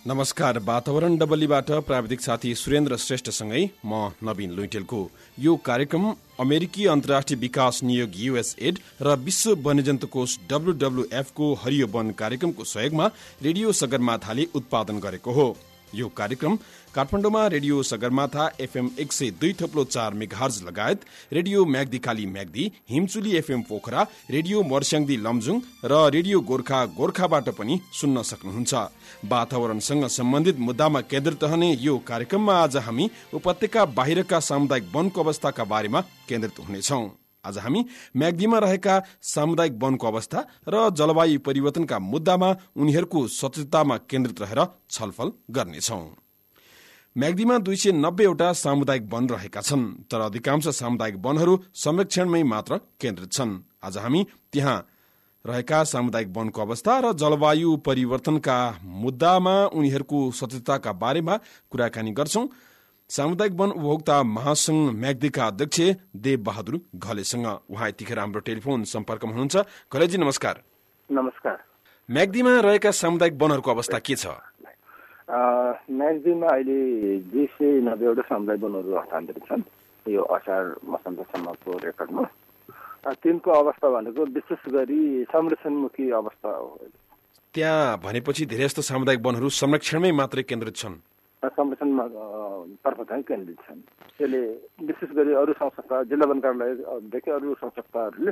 नमस्कार। वातावरण डबलीबाट प्राविधिक साथी सुरेन्द्र श्रेष्ठसँगै म नवीन लुइटेलको यो कार्यक्रम अमेरिकी अन्तर्राष्ट्रिय विकास नियोग USAID र विश्व वन्यजन्तु कोष WWF को हरियो वन कार्यक्रमको सहयोगमा रेडियो सगरमाथाले उत्पादन गरेको हो। यो कार्यक्रम काठमाडौँमा रेडियो सगरमाथा FM 102.4 मेगाहर्ज लगायत radio Myagdi Kali Myagdi, Himchuli FM Pokhara, radio Marsyangdi Lamjung र रेडियो गोर्खा गोर्खाबाट पनि सुन्न सक्नुहुन्छ। वातावरणसँग सम्बन्धित मुद्दामा केन्द्रित रहने यो कार्यक्रममा आज हामी उपत्यका बाहिरका सामुदायिक वनको अवस्थाका बारेमा केन्द्रित हुनेछौँ। आज हामी म्याग्दीमा रहेका सामुदायिक वनको अवस्था र जलवायु परिवर्तनका मुद्दामा उनीहरूको सचेततामा केन्द्रित रहेर छलफल गर्नेछौँ। म्याग्दीमा 290 वटा सामुदायिक वन रहेका छन्, तर अधिकांश सामुदायिक वनहरू संरक्षणमै मात्र केन्द्रित छन्। आज हामी त्यहाँ रहेका सामुदायिक वनको अवस्था र जलवायु परिवर्तनका मुद्दामा उनीहरूको सचेतताका बारेमा कुराकानी गर्छौं। सामुदायिक वन उपभोक्ता महासंघ म्याग्दीका अध्यक्ष देव बहादुर घलेसँग उहाँ यतिखेर हाम्रो टेलिफोन सम्पर्कमा हुनुहुन्छ। घलेजी नमस्कार। नमस्कार। म्याग्दीमा रहेका सामुदायिक वनहरूको अवस्था के छ? म्याग्दीमा अहिले 290 वटा सामुदायिक वनहरू हस्तान्तरित छन् यो असार मसान्तसम्मको रेकर्डमा। तिनको अवस्था भनेको विशेष गरी संरक्षणमुखी अवस्था हो। त्यहाँ भनेपछि धेरै जस्तो सामुदायिक वनहरू संरक्षणमै मात्रै केन्द्रित छन्, संरक्षणमा तर्फ चाहिँ केन्द्रित छन्। त्यसले विशेष गरी अरू संस्था, जिल्ला वन कार्यालयदेखि अरू संस्थाहरूले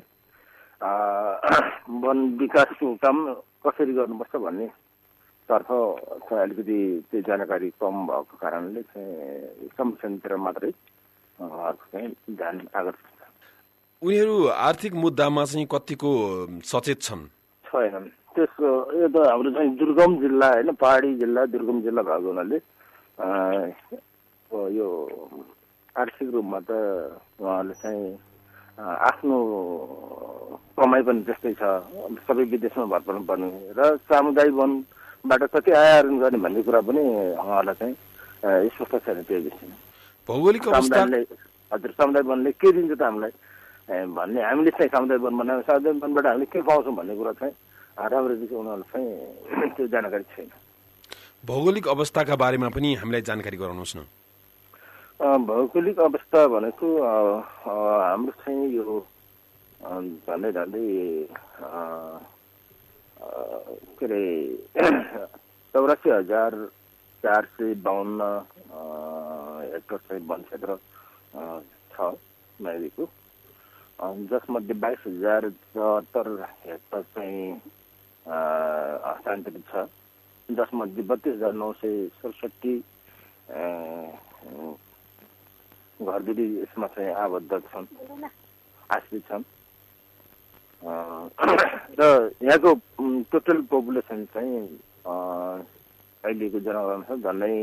वन विकास काम कसरी गर्नुपर्छ भन्ने तर्फ चाहिँ अलिकति त्यो जानकारी कम भएको कारणले चाहिँ संरक्षणतिर मात्रै चाहिँ ध्यान आकर्षित छ। उनीहरू आर्थिक मुद्दामा चाहिँ कतिको सचेत छन्? छैनन्। त्यसको यो त हाम्रो चाहिँ दुर्गम जिल्ला होइन, पहाडी जिल्ला, दुर्गम जिल्ला भएको हुनाले यो आर्थिक रूपमा त उहाँहरूले चाहिँ आफ्नो कमाइ पनि त्यस्तै छ, सबै विदेशमा भर पर्नुपर्ने र सामुदायिक वनबाट कति आय आर्जन गर्ने भन्ने कुरा पनि उहाँहरूलाई चाहिँ स्पष्ट छैन त्यो विषयमा। भौगोलिक अवस्था हजुर, सामुदायिक वनले के दिन्छ त हामीलाई भन्ने, हामीले चाहिँ सामुदायिक वन बनायौँ, सामुदायिक वनबाट हामीले के पाउँछौँ भन्ने कुरा चाहिँ राम्ररी उनीहरूलाई चाहिँ त्यो जानकारी छैन। भौगोलिक अवस्थाका बारेमा पनि हामीलाई जानकारी गराउनुहोस् न। भौगोलिक अवस्था भनेको हाम्रो चाहिँ यो झन्डै झन्डै के अरे 84,452 हेक्टर चाहिँ वन क्षेत्र छ म्याग्दीको, जसमध्ये 22,074 हेक्टर चाहिँ हस्तान्तरित छ, जसमध्ये 32,967 घरधुरी यसमा चाहिँ आबद्ध छन्, आश्रित छन् र यहाँको टोटल पपुलेसन चाहिँ अहिलेको जनगणना झन्डै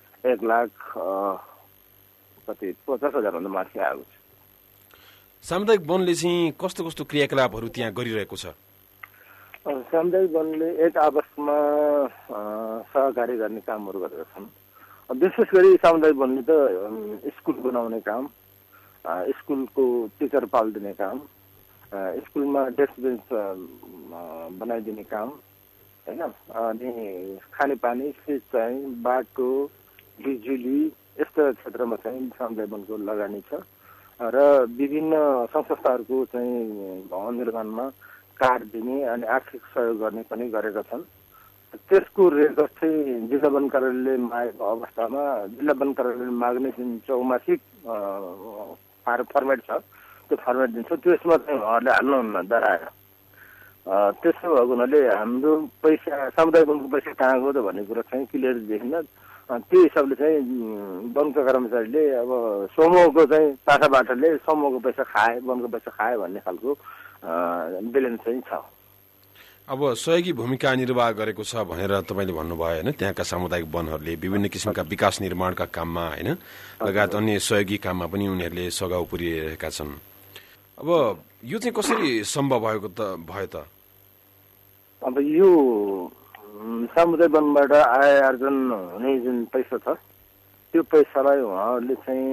1,50,000 भन्दा माथि आएको छ। सामुदायिक वनले चाहिँ कस्तो कस्तो क्रियाकलापहरू त्यहाँ गरिरहेको छ? सामुदायिक वनले एक आपसमा सहकारी गर्ने कामहरू गरेका छन्। विशेष गरी सामुदायिक वनले त स्कुल बनाउने काम, स्कुलको टिचर पालिदिने काम, स्कुलमा डेस्क बेन्च बनाइदिने काम होइन, अनि खानेपानी, सिँचाइ, बाटो, बिजुली यस्ता क्षेत्रमा चाहिँ सामुदायिक वनको लगानी छ र विभिन्न संस्थाहरूको चाहिँ भवन निर्माणमा कार्ड दिने अनि आर्थिक सहयोग गर्ने पनि गरेका छन्। त्यसको रेकर्ड चाहिँ जिल्ला वन कार्यालयले मागेको अवस्थामा जिल्ला वन कार्यालयले माग्ने जुन चौमासिक फर्मेट छ त्यो फर्मेट दिन्छ, त्यसमा चाहिँ उहाँहरूले हाल्नुहुन्न डराएर। त्यसो भएको हुनाले हाम्रो पैसा, सामुदायिक वनको पैसा कहाँ गयो त भन्ने कुरा चाहिँ क्लियर देखिन। त्यो हिसाबले चाहिँ वनको कर्मचारीले अब समूहको चाहिँ पाठाबाटले समूहको पैसा खाए, वनको पैसा खाए भन्ने खालको ब्यालेन्स चाहिँ छ। अब सहयोगी भूमिका निर्वाह गरेको छ भनेर तपाईँले भन्नुभयो होइन, त्यहाँका सामुदायिक वनहरूले विभिन्न किसिमका विकास निर्माणका काममा होइन लगायत अन्य सहयोगी काममा पनि उनीहरूले सघाउ पुर्याइरहेका छन्। अब यो चाहिँ कसरी सम्भव भयो त? अब यो सामुदायिक वनबाट आय आर्जन हुने जुन पैसा छ त्यो पैसालाई उहाँहरूले चाहिँ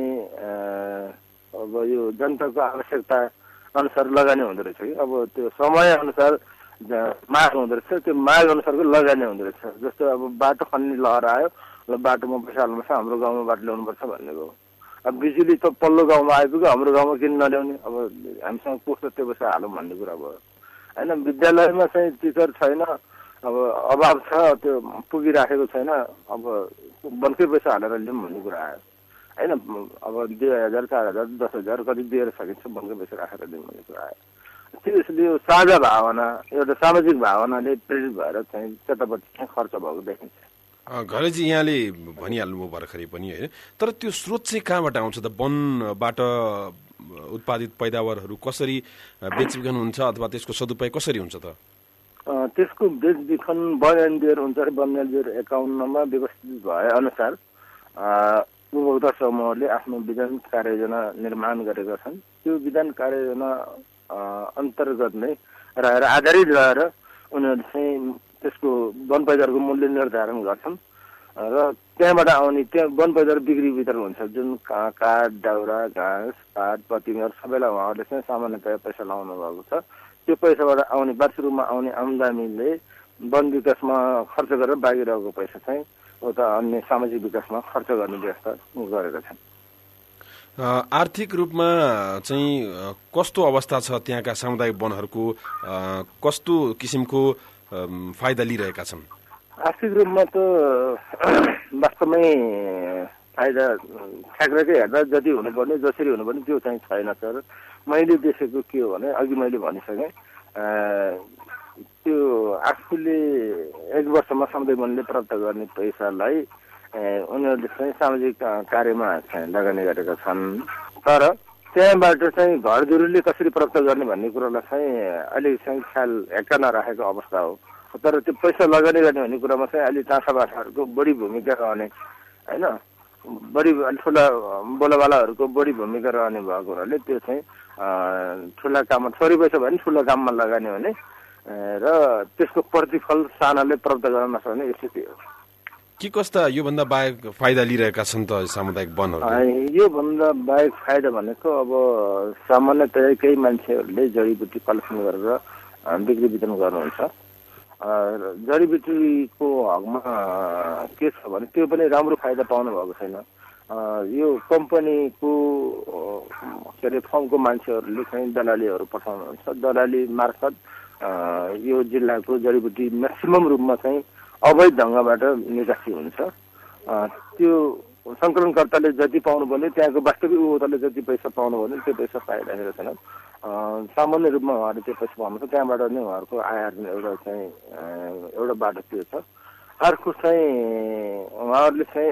अब यो जनताको आवश्यकता अनुसार लगानी हुँदो रहेछ कि अब त्यो समय अनुसार माग हुँदो रहेछ, त्यो माग अनुसारको लगानी हुँदो रहेछ। जस्तो अब बाटो खन्ने लहर आयो, ल बाटोमा पैसा हाल्नुपर्छ, हाम्रो गाउँमा बाटो ल्याउनुपर्छ भनेको। अब बिजुली त पल्लो गाउँमा आइपुग्यो, हाम्रो गाउँमा किन नल्याउने, अब हामीसँग कोष त्यो पैसा हालौँ भन्ने कुरा भयो होइन। विद्यालयमा चाहिँ टिचर छैन, अब अभाव छ, त्यो पुगिराखेको छैन, अब बनकै पैसा हालेर ल्याउँ भन्ने कुरा आयो होइन। अब 2000, 4000, 10,000 कति दिएर सकिन्छ, बनकै पैसा राखेर दिउँ भन्ने कुरा आयो। त्यसले यो साझा भावना, एउटा सामाजिक भावनाले प्रेरित भएर चाहिँ त्यतापट्टि चाहिँ खर्च भएको देखिन्छ। घरेजी यहाँले भनिहाल्नुभयो भर्खरै पनि होइन, तर त्यो स्रोत चाहिँ कहाँबाट आउँछ त? वनबाट उत्पादित पैदावारहरू कसरी बेचबिखन हुन्छ अथवा त्यसको सदुपयोग कसरी हुन्छ त? त्यसको बेचबिखन वन एनजिओ हुन्छ, वन एनजिओ 51 व्यवस्थित भए अनुसार उपभोक्ता समूहले आफ्नो विधान कार्ययोजना निर्माण गरेका छन्। त्यो विधान कार्ययोजना अन्तर्गत नै रहेर आधारित रहेर उनीहरूले चाहिँ त्यसको वन पैदावारको मूल्य निर्धारण गर्छन् र त्यहाँबाट आउने त्यहाँ वन पैदावार बिक्री वितरण हुन्छ। जुन काठ, दाउरा, घाँस, पात, पतिमर सबैलाई उहाँहरूले चाहिँ सामान्यतया पैसा लगाउनु भएको छ। त्यो पैसाबाट आउने वार्षिक रूपमा आउने आम्दानीले वन विकासमा खर्च गरेर बाँकी रहेको पैसा चाहिँ उता अन्य सामाजिक विकासमा खर्च गर्ने व्यवस्था गरेका छन्। आर्थिक रूपमा चाहिँ कस्तो अवस्था छ त्यहाँका सामुदायिक वनहरूको? कस्तो किसिमको फाइदा लिइरहेका छन्? आर्थिक रूपमा त वास्तवमै फाइदा ठ्याक्कै हेर्दा जति हुनुपर्ने, जसरी हुनुपर्ने त्यो चाहिँ छैन। सर मैले देखेको के हो भने, अघि मैले भनिसकेँ, त्यो आफूले 1 वर्षमा सामुदायिक वनले प्राप्त गर्ने पैसालाई उनीहरूले चाहिँ सामाजिक कार्यमा चाहिँ लगानी गरेका छन्। तर त्यहाँबाट चाहिँ घरधुरीले कसरी प्राप्त गर्ने भन्ने कुरोलाई चाहिँ अलिक चाहिँ ख्याल हेक्का नराखेको अवस्था हो। तर त्यो पैसा लगानी गर्ने भन्ने कुरामा चाहिँ अहिले टाँसाबाठाहरूको बढी भूमिका रहने होइन, बढी ठुला बोलावालाहरूको बढी भूमिका रहने भएको हुनाले त्यो चाहिँ ठुला काममा थोरै पैसा भयो भने ठुलो काममा लगानी हुने र त्यसको प्रतिफल सानाले प्राप्त गर्न नसक्ने स्थिति हो। के कस्ता योभन्दा बाहेक फाइदा लिइरहेका छन् त सामुदायिक वनहरू? योभन्दा बाहेक फाइदा भनेको अब सामान्यतया केही मान्छेहरूले जडीबुटी कलेक्सन गरेर बिक्री वितरण गर्नुहुन्छ। जडीबुटीको हकमा के छ भने त्यो पनि राम्रो फाइदा पाउनु भएको छैन। यो कम्पनीको के अरे फर्मको मान्छेहरूले चाहिँ दलालीहरू पठाउनुहुन्छ। दलाली मार्फत यो जिल्लाको जडीबुटी म्याक्सिमम रूपमा चाहिँ अवैध ढङ्गबाट निकासी हुन्छ। त्यो सङ्कलनकर्ताले जति पाउनुपर्ने, त्यहाँको वास्तविक उपभोक्ताले जति पैसा पाउनुपर्ने त्यो पैसा पाइरहेको छैन। सामान्य रूपमा उहाँहरूले त्यो पैसा पाउनुहुन्छ, त्यहाँबाट नै उहाँहरूको आय आर्जन एउटा बाटो त्यो छ। अर्को चाहिँ उहाँहरूले चाहिँ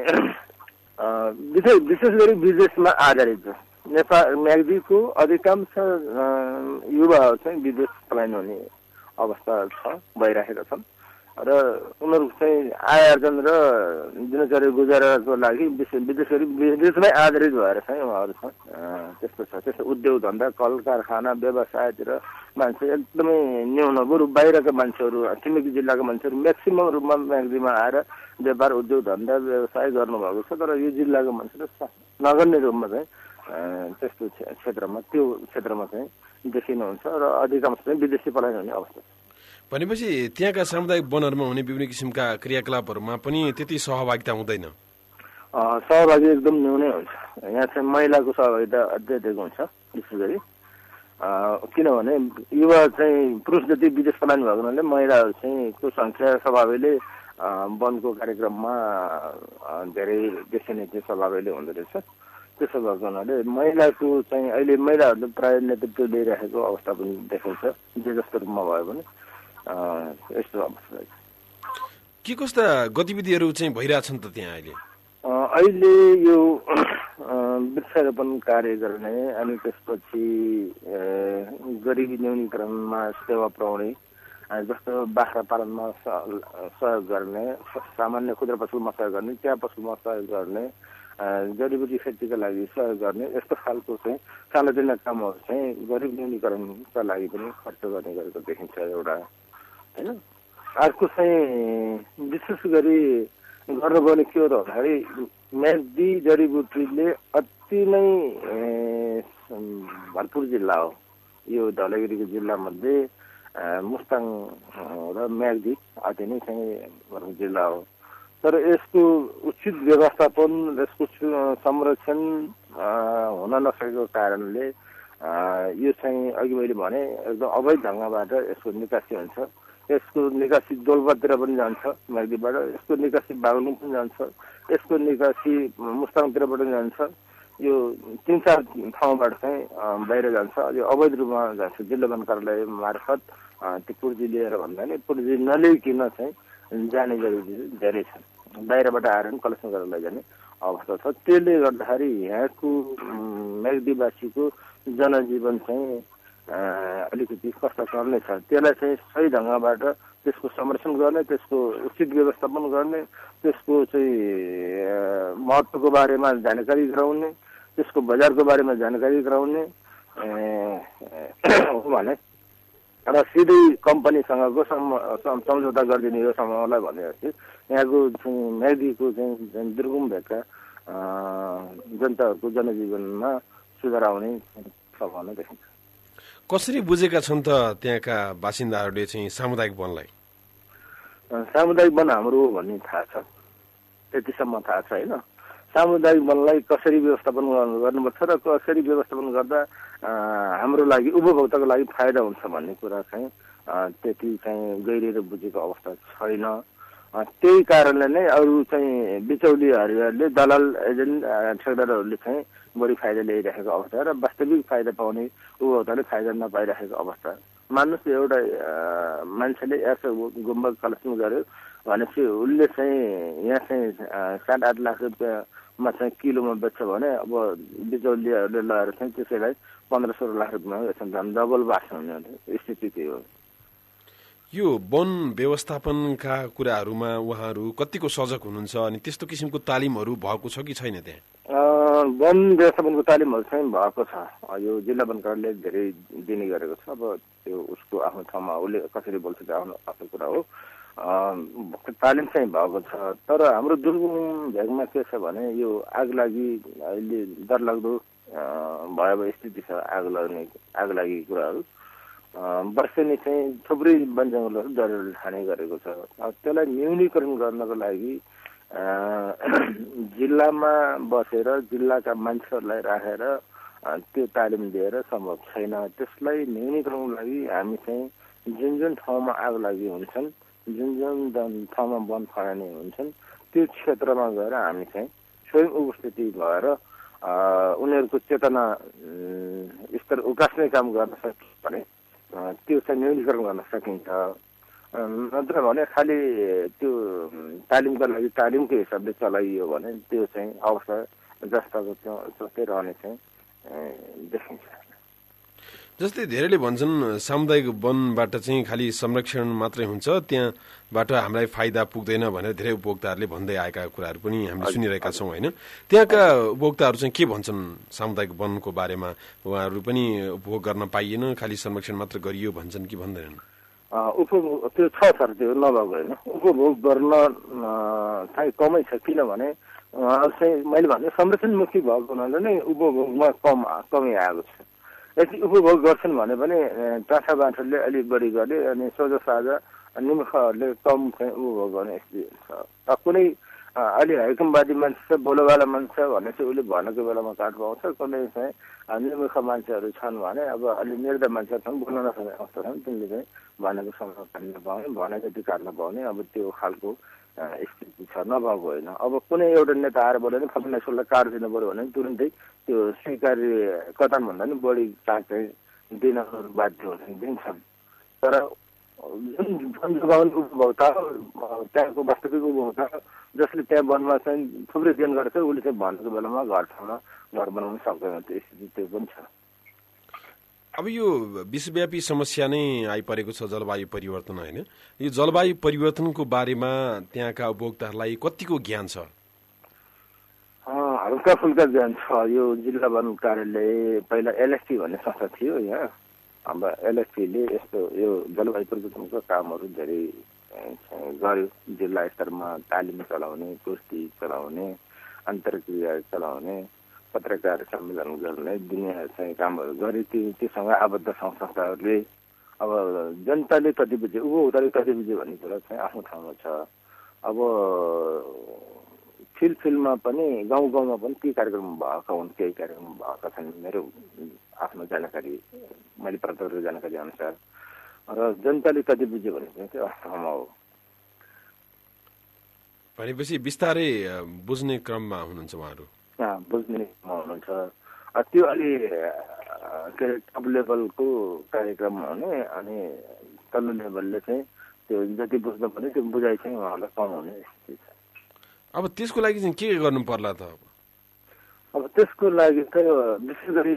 विशेष गरी विदेशमा आधारित छ। नेपाल म्याग्दीको अधिकांश युवाहरू चाहिँ विदेश पलायन हुने अवस्था छ, भइरहेका छन् र उनीहरू चाहिँ आय आर्जन र दिनचर्या गुजाराको लागि विशेष गरी विदेशमै आधारित भएर चाहिँ उहाँहरू छन्। त्यस्तो छ। त्यस्तो उद्योग धन्दा, कल कारखाना, व्यवसायतिर मान्छे एकदमै न्यून, बरु बाहिरका मान्छेहरू, छिमेकी जिल्लाका मान्छेहरू म्याक्सिमम रूपमा म्याग्दीमा आएर व्यापार, उद्योग धन्दा, व्यवसाय गर्नुभएको छ। तर यो जिल्लाको मान्छेले नगर्ने रूपमा चाहिँ त्यस्तो क्षेत्रमा, त्यो क्षेत्रमा चाहिँ देखिनुहुन्छ र अधिकांश चाहिँ विदेशी पलायन हुने अवस्था छ। भनेपछि त्यहाँका सामुदायिक वनहरूमा हुने विभिन्न किसिमका क्रियाकलापहरूमा पनि त्यति सहभागिता हुँदैन? सहभागी एकदम न्यूनै हुन्छ। यहाँ चाहिँ महिलाको सहभागिता अत्याधिक हुन्छ विशेष गरी, किनभने युवा चाहिँ पुरुष जति विदेश पलायन भएको हुनाले महिलाहरू चाहिँ को सङ्ख्या स्वभावैले वनको कार्यक्रममा धेरै देखिने त्यो स्वभावैले हुँदो रहेछ। त्यसो भएको हुनाले महिलाको चाहिँ अहिले महिलाहरूले प्राय नेतृत्व लिइरहेको अवस्था पनि देखिन्छ, जे जस्तो रूपमा भयो भने यस्तो अवस्था। के कस्ता गतिविधिहरू चाहिँ भइरहेछन् त त्यहाँ अहिले? अहिले यो वृक्षारोपण कार्य गर्ने, अनि त्यसपछि गरिबी न्यूनीकरणमा सेवा पुर्याउने, जस्तो बाख्रा पालनमा सहयोग गर्ने, सामान्य खुद्रा पसलमा सहयोग गर्ने, चिया पसलमा सहयोग गर्ने, जडीबुटी खेतीका लागि सहयोग गर्ने, यस्तो खालको चाहिँ सानोतिनो कामहरू चाहिँ गरिब न्यूनीकरणका लागि पनि खर्च गर्ने गरेको देखिन्छ एउटा होइन। अर्को चाहिँ विशेष गरी गर्नुपर्ने के हो त भन्दाखेरि म्याग्दी जडीबुटीले अति नै भरपुर जिल्ला हो यो धवलागिरीको जिल्लामध्ये। मुस्ताङ र म्याग्दी अति नै चाहिँ जिल्ला हो। तर यसको उचित व्यवस्थापन, यसको संरक्षण हुन नसकेको कारणले यो चाहिँ अघि मैले भने एकदम अवैध ढङ्गबाट यसको निकासी हुन्छ। यसको निकासी दोलपातिर पनि जान्छ म्याग्दीबाट, यसको निकासी बागलुङ पनि जान्छ, यसको निकासी मुस्ताङतिर पनि जान्छ। यो 3-4 ठाउँबाट चाहिँ बाहिर जान्छ। यो अवैध रूपमा जान्छ। जिल्ला वन कार्यालय मार्फत त्यो पुर्जी लिएर भन्दा नि पुर्जी नलिइकन चाहिँ जाने जरुरी धेरै छ। बाहिरबाट आएर पनि कलेक्सन गरेर लैजाने अवस्था छ। त्यसले गर्दाखेरि यहाँको म्याग्दीवासीको जनजीवन चाहिँ अलिकति कष्टकर नै छ। त्यसलाई चाहिँ सही ढङ्गबाट त्यसको संरक्षण गर्ने, त्यसको उचित व्यवस्थापन गर्ने, त्यसको चाहिँ महत्त्वको बारेमा जानकारी गराउने, त्यसको बजारको बारेमा जानकारी गराउने हो भने र सिधै कम्पनीसँगको सम्झौता गरिदिने यो समूहलाई भनेपछि यहाँको म्याग्दीको चाहिँ दुर्गम भएका जनताहरूको जनजीवनमा सुधार आउने सम्भावना देखिन्छ। कसरी बुझेका छन् त त्यहाँका बासिन्दाहरूले चाहिँ सामुदायिक वनलाई? सामुदायिक वन हाम्रो हो भन्ने थाहा छ, त्यतिसम्म थाहा छ होइन। सामुदायिक वनलाई कसरी व्यवस्थापन गर्नुपर्छ र कसरी व्यवस्थापन गर्दा हाम्रो लागि उपभोक्ताको लागि फाइदा हुन्छ भन्ने कुरा चाहिँ त्यति चाहिँ गहिरिएर बुझेको अवस्था छैन। त्यही कारणले नै अरू चाहिँ बिचौलियाहरूले, दलाल एजेन्ट ठेकदारहरूले चाहिँ बढी फाइदा ल्याइरहेको अवस्था र वास्तविक फाइदा पाउने उपभोक्ताले फाइदा नपाइरहेको अवस्था। मान्नुहोस् एउटा मान्छेले यसो गुम्बा कलेक्सन गर्यो भनेपछि उसले चाहिँ यहाँ चाहिँ 7-8 लाख रुपियाँमा चाहिँ किलोमा बेच्छ भने अब बिचौलियाहरूले लगाएर चाहिँ त्यसैलाई 15-16 लाख रुपियाँमा बेच्छन्। झन् डबल बाँच्छ हुने स्थिति त्यही हो। यो वन व्यवस्थापनका कुराहरूमा उहाँहरू कतिको सजग हुनुहुन्छ अनि त्यस्तो किसिमको तालिमहरू भएको छ कि छैन त्यहाँ? वन व्यवस्थापनको तालिमहरू चाहिँ भएको छ। यो जिल्ला वन कार्यालयले धेरै दिने गरेको छ। अब त्यो उसको आफ्नो ठाउँमा उसले कसरी बोल्छ त्यो आफ्नो कुरा हो। तालिम चाहिँ भएको छ। तर हाम्रो दुर्गम भेगमा के छ भने यो आग लागि अहिले डरलाग्दो भयावह स्थिति छ। आग लागि कुराहरू वर्षेनी चाहिँ थुप्रै वन जङ्गलहरू जरेर खाने गरेको छ। त्यसलाई न्यूनीकरण गर्नको लागि जिल्लामा बसेर जिल्लाका मान्छेहरूलाई राखेर त्यो तालिम दिएर सम्भव छैन। त्यसलाई न्यूनीकरणको लागि हामी चाहिँ जुन ठाउँमा आग लागि हुन्छन्, जुन ठाउँमा वन फडाने हुन्छन् त्यो क्षेत्रमा गएर हामी चाहिँ स्वयं उपस्थिति भएर उनीहरूको चेतना स्तर उकास्ने काम गर्न सकिन्छ भने त्यो चाहिँ न्यूनीकरण गर्न सकिन्छ। नत्र भने खालि त्यो तालिमको लागि तालिमको हिसाबले चलाइयो भने त्यो चाहिँ अवस्था जस्ताको जस्तै रहने चाहिँ देखिन्छ। जस्तै धेरैले भन्छन् सामुदायिक वनबाट चाहिँ खालि संरक्षण मात्रै हुन्छ, त्यहाँबाट हामीलाई फाइदा पुग्दैन भनेर धेरै उपभोक्ताहरूले भन्दै आएका कुराहरू पनि हामीले सुनिरहेका छौँ होइन? त्यहाँका उपभोक्ताहरू चाहिँ के भन्छन् सामुदायिक वनको बारेमा? उहाँहरू पनि उपभोग गर्न पाइएन, खालि संरक्षण मात्र गरियो भन्छन् कि भन्दैनन्? उपभोग त्यो छ सर, त्यो नभएको होइन। उपभोग गर्न चाहिँ कमै छ। किनभने चाहिँ मैले भने संरक्षणमुखी भएको हुनाले नै उपभोगमा कमी आएको छ। यदि उपभोग गर्छन् भने पनि टाठा बाठोले अलिक बढी गरे अनि सोझो साझा निमुखाहरूले कम चाहिँ उपभोग गर्ने स्थिति छ। कुनै अलि हैकमवादी मान्छे छ, बोलोवाला मान्छे भने चाहिँ उसले भनेको बेलामा काट पाउँछ। कुनै चाहिँ निमुखा मान्छेहरू छन् भने अब अलि निर्दय मान्छेहरू छन्, बोल्न नसक्ने अवस्था छन्, तिनले चाहिँ भनेको समय काट्न पाउने, भनेको जति काट्न पाउने अब त्यो खालको स्थिति छ। नभएको होइन। अब कुनै एउटा नेता आएर बोल्यो भने फलाना यसोलाई काट दिनु पऱ्यो भने तुरुन्तै त्यो स्वीकार्य कथन भन्दा पनि बढी काट चाहिँ दिन बाध्य हुन्छन्, दिन्छन्। तर जुन जग्गामा उपभोक्ता त्यहाँको वास्तविक उपभोक्ता जसले त्यहाँ वनमा चाहिँ थुप्रै दिन गरेको छ उसले चाहिँ भनेको बेलामा घर ठाउँमा घर बनाउन सक्दैन, त्यो स्थिति त्यो पनि छ। अब यो विश्वव्यापी समस्या नै आइपरेको छ जलवायु परिवर्तन होइन? यो जलवायु परिवर्तनको बारेमा त्यहाँका उपभोक्ताहरूलाई कतिको ज्ञान छ? हल्का फुल्का ज्ञान छ। यो जिल्ला वन कार्यालय पहिला एलएसटी भन्ने संस्था थियो यहाँ। अब एलएसटीले यस्तो यो जलवायु परिवर्तनको कामहरू धेरै गर्यो। जिल्ला स्तरमा तालिम चलाउने, कुस्ती चलाउने, अन्तर्क्रिया चलाउने, पत्रकार सम्मेलन गर्ने, दुनियाँ चाहिँ कामहरू गरे। त्योसँग आबद्ध संस्थाहरूले अब जनताले कति बुझ्यो उपभोक्ताले कति बुझ्यो भन्ने कुरा चाहिँ आफ्नो ठाउँमा छ। अब फिल्डमा पनि गाउँमा पनि ती कार्यक्रम भएका हुन्, केही कार्यक्रम भएका छन् मेरो आफ्नो जानकारी, मैले प्राप्त गरेको जानकारी अनुसार। र जनताले कति बुझ्यो भने चाहिँ त्यो ठाउँमा हो। भनेपछि बिस्तारै बुझ्ने क्रममा हुनुहुन्छ उहाँहरू? बुझ्ने क्रममा हुनुहुन्छ। त्यो अलि के अरे टप लेभलको कार्यक्रम हुने, अनि तल्लो लेभलले चाहिँ त्यो जति बुझ्नु पर्ने त्यो बुझाइ चाहिँ उहाँहरूलाई कम हुने स्थिति छ। अब त्यसको लागि चाहिँ के गर्नु पर्ला त? अब त्यसको लागि त विशेष गरी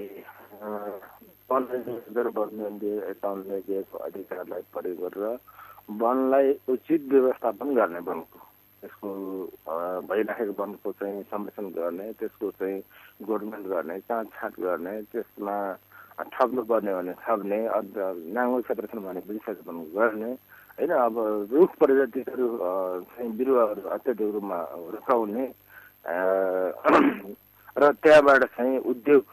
वनले दिएको अधिकारलाई प्रयोग गरेर वनलाई उचित व्यवस्थापन गर्ने, वनको त्यसको भइराखेको वनको चाहिँ संरक्षण गर्ने, त्यसको चाहिँ गोडमेन्ट गर्ने, काटछाट गर्ने, त्यसमा ठग्नु पर्ने भने ठग्ने, नाङ्गो क्षेत्र छन् भने विस्थापन गर्ने होइन। अब रुख प्रजातिहरू चाहिँ बिरुवाहरू अत्याधिक रूपमा रुचाउने र त्यहाँबाट चाहिँ उद्योग,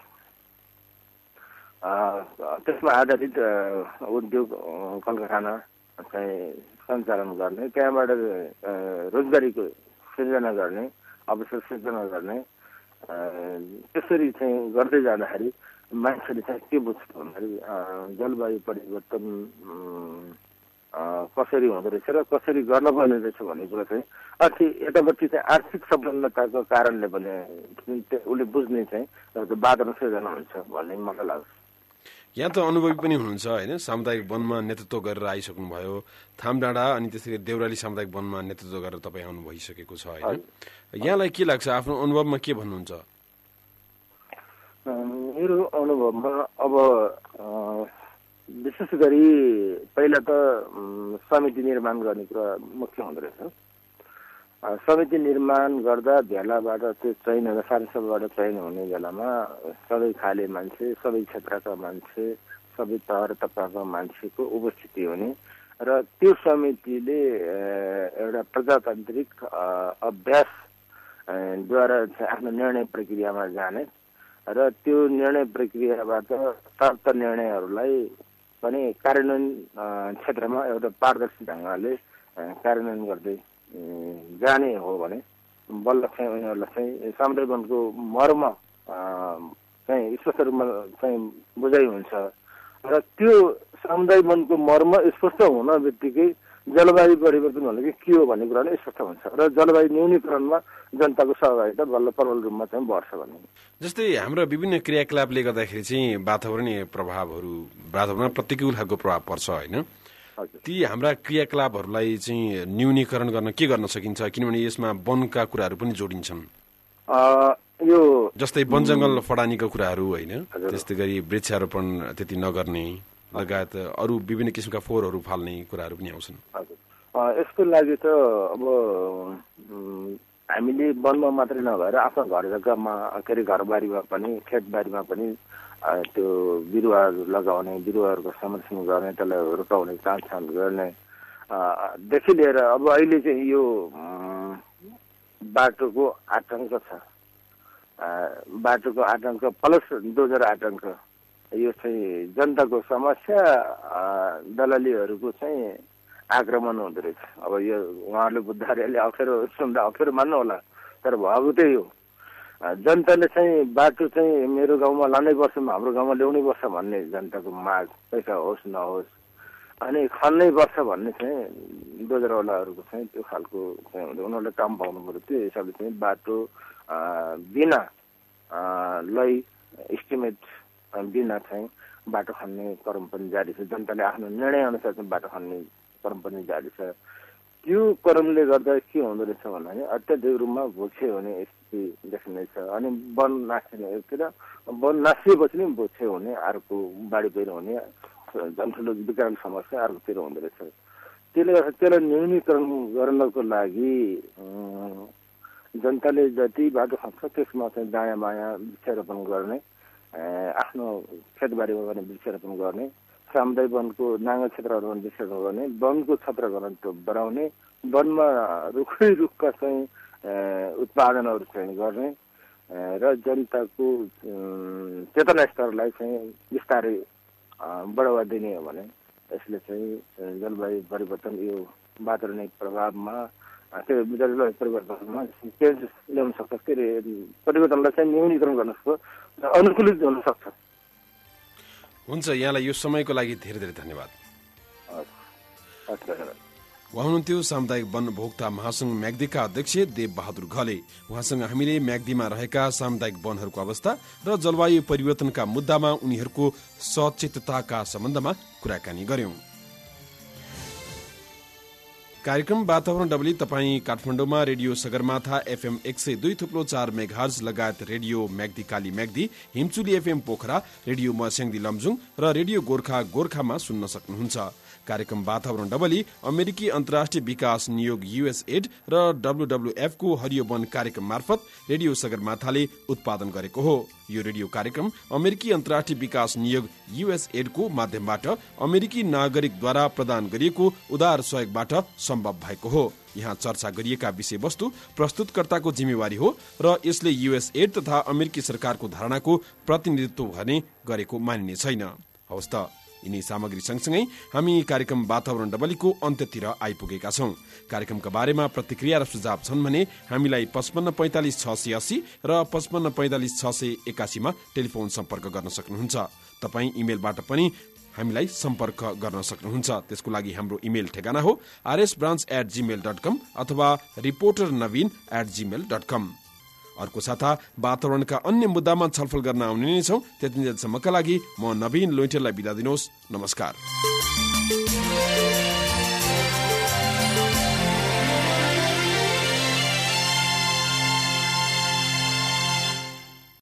त्यसमा आधारित उद्योग कलकारखाना चाहिँ सञ्चालन गर्ने, त्यहाँबाट रोजगारीको सृजना गर्ने, अवसर सृजना गर्ने। त्यसरी चाहिँ गर्दै जाँदाखेरि मान्छेले चाहिँ के बुझ्छ भन्दाखेरि जलवायु परिवर्तन कसरी हुँदो रहेछ र कसरी गर्न पर्ने रहेछ भन्ने कुरा चाहिँ यतापट्टि चाहिँ आर्थिक सम्पन्नताको कारणले भने उसले बुझ्ने चाहिँ वातावरण सृजना हुन्छ भन्ने मलाई लाग्छ। यहाँ त अनुभवी पनि हुनुहुन्छ होइन, सामुदायिक वनमा नेतृत्व गरेर आइसक्नुभयो, थामडाँडा अनि त्यसरी देउराली सामुदायिक वनमा नेतृत्व गरेर तपाईँ आउनु भइसकेको छ होइन। यहाँलाई के लाग्छ, आफ्नो अनुभवमा के भन्नुहुन्छ? मेरो अनुभवमा अब विशेष गरी पहिला त समिति निर्माण गर्ने कुरा मुख्य हुँदो रहेछ। समिति निर्माण गर्दा भेलाबाट त्यो चयन सारसभाबाट चयन हुने बेलामा सबै खाले मान्छे, सबै क्षेत्रका मान्छे, सबै तह तबकाका मान्छेको उपस्थिति हुने र त्यो समितिले एउटा प्रजातान्त्रिक अभ्यासद्वारा आफ्नो निर्णय प्रक्रियामा जाने र त्यो निर्णय प्रक्रियाबाट प्राप्त निर्णयहरूलाई पनि कार्यान्वयन क्षेत्रमा एउटा पारदर्शी ढङ्गले कार्यान्वयन गर्दै जाने हो भने बल्ल चाहिँ उनीहरूलाई चाहिँ सामुदायिक वनको मर्म चाहिँ स्पष्ट रूपमा चाहिँ बुझाइ हुन्छ र त्यो सामुदायिक वनको मर्म स्पष्ट हुन बित्तिकै जलवायु परिवर्तन भनेको के हो भन्ने कुरा नै स्पष्ट हुन्छ र जलवायु न्यूनीकरणमा जनताको सहभागिता बल्ल प्रबल रूपमा चाहिँ बढ्छ भन्ने। जस्तै हाम्रो विभिन्न क्रियाकलापले गर्दाखेरि चाहिँ वातावरणीय प्रभावहरू, वातावरणमा प्रतिकूल खालको प्रभाव पर्छ होइन। ती हाम्रा क्रियाकलापहरूलाई चाहिँ न्यूनीकरण गर्न के गर्न सकिन्छ, किनभने यसमा वनका कुराहरू पनि जोडिन्छन्, यो जस्तै वन जङ्गल फडानीको कुराहरू होइन, त्यस्तै गरी वृक्षारोपण त्यति नगर्ने लगायत अरू विभिन्न किसिमका फोहोरहरू फाल्ने कुराहरू पनि आउँछन्। यसको लागि त अब हामीले वनमा मात्रै नभएर आफ्नो घर जग्गामा के अरे घरबारीमा पनि खेतबारीमा पनि त्यो बिरुवाहरू लगाउने, बिरुवाहरूको संरक्षण गर्ने, त्यसलाई रोपाउने, काटछाट गर्ने देखि लिएर अब अहिले चाहिँ यो बाटोको आतङ्क छ, बाटोको आतङ्क प्लस डोजर आतङ्क, यो चाहिँ जनताको समस्या, दलालीहरूको चाहिँ आक्रमण हुँदो रहेछ। अब यो उहाँहरूले बुझ्दाखेरि अलि अप्ठ्यारो सुन्दा अप्ठ्यारो मान्नु होला, तर भएको त्यही हो। जनताले चाहिँ बाटो चाहिँ मेरो गाउँमा लानै पर्छ, हाम्रो गाउँमा ल्याउनै पर्छ भन्ने जनताको माग, पैसा होस् नहोस्, अनि खन्नै पर्छ भन्ने चाहिँ डोजरवालाहरूको चाहिँ त्यो खालको चाहिँ उनीहरूले काम पाउनु पऱ्यो। त्यो हिसाबले चाहिँ बाटो बिना इस्टिमेट बिना चाहिँ बाटो खन्ने क्रम पनि जारी छ। जनताले आफ्नो निर्णय अनुसार चाहिँ बाटो खन्ने क्रम पनि जारी छ। त्यो क्रमले गर्दा के हुँदो रहेछ भन्दाखेरि अत्याधिक रूपमा भोक्षे हुने स्थिति देखिनेछ। अनि वन नासिने, वन नासिएपछि नि भोक्षे हुने, अर्को बाढी पहिरो हुने, जनठुलो विकराल समस्या अर्कोतिर हुँदो रहेछ। त्यसले गर्दा त्यसलाई न्यूनीकरण गर्नको लागि जनताले जति बाटो खन्छ त्यसमा चाहिँ दायाँ बायाँ वृक्षारोपण गर्ने, आफ्नो खेतबारीमा पनि वृक्षारोपण गर्ने, सामुदायिक वनको नाङ्गो क्षेत्रहरूमा वृक्षारोपण गर्ने, वनको क्षेत्र घनत्व बढाउने, वनमा रुखका चाहिँ उत्पादनहरू चाहिँ गर्ने र जनताको चेतना स्तरलाई चाहिँ बिस्तारै बढावा दिने हो भने यसले चाहिँ जलवायु परिवर्तन यो वातावरणिक प्रभावमा जलवायु परिवर्तनमा चेन्ज ल्याउन सक्छ, के अरे परिवर्तनलाई चाहिँ न्यूनीकरण गर्न सक्छ, अनुकूलित हुन सक्छ। हुन्छ, यहाँलाई यो समयको लागि धेरै धेरै धन्यवाद। उहाँ हुनुहुन्थ्यो सामुदायिक वन भोक्ता महासंघ म्याग्दीका अध्यक्ष देव बहादुर घले। उहाँसँग हामीले म्याग्दीमा रहेका सामुदायिक वनहरूको अवस्था र जलवायु परिवर्तनका मुद्दामा उनीहरूको सचेतताका सम्बन्धमा कुराकानी गर्यौं। कार्यक्रम वातावरण डबली तपाईँ काठमाडौँमा रेडियो सगरमाथा FM 102.4 मेगाहर्ज लगायत radio Myagdi Kali Myagdi, Himchuli FM Pokhara, radio Marsyangdi Lamjung र रेडियो गोर्खा गोर्खामा सुन्न सक्नुहुन्छ। कार्यक्रम वातावरण डबली अमेरिकी अन्तर्राष्ट्रिय विकास नियोग USAID र WWF को हरियो वन कार्यक्रम मार्फत रेडियो सगरमाथाले उत्पादन गरेको हो। यो रेडियो कार्यक्रम अमेरिकी अन्तर्राष्ट्रिय विकास नियोग USAID को माध्यमबाट अमेरिकी नागरिकद्वारा प्रदान गरिएको उदार सहयोगबाट सम्भव भएको हो। यहाँ चर्चा गरिएका विषयवस्तु प्रस्तुतकर्ताको जिम्मेवारी हो र यसले USAID तथा अमेरिकी सरकारको धारणाको प्रतिनिधित्व भने गरेको मानिने छैन। हवस् त, यिनी सामग्री सँगसँगै हामी कार्यक्रम वातावरण डबलीको अन्त्यतिर आइपुगेका छौं। कार्यक्रमका बारेमा प्रतिक्रिया र सुझाव छन् भने हामीलाई 55 45 680 र 55 45 681 मा टेलिफोन सम्पर्क गर्न सक्नुहुन्छ। तपाईँ इमेलबाट पनि हामीलाई सम्पर्क गर्न सक्नुहुन्छ। त्यसको लागि हाम्रो इमेल ठेगाना हो rsbranch@gmail.com अथवा reporternaveen@gmail.com। अर्को साता वातावरणका अन्य मुद्दामा छलफल गर्न आउने नै छौं। त्यतिन्जेलसम्मका लागि म नवीन लोइटेललाई बिदा दिनुहोस्। नमस्कार।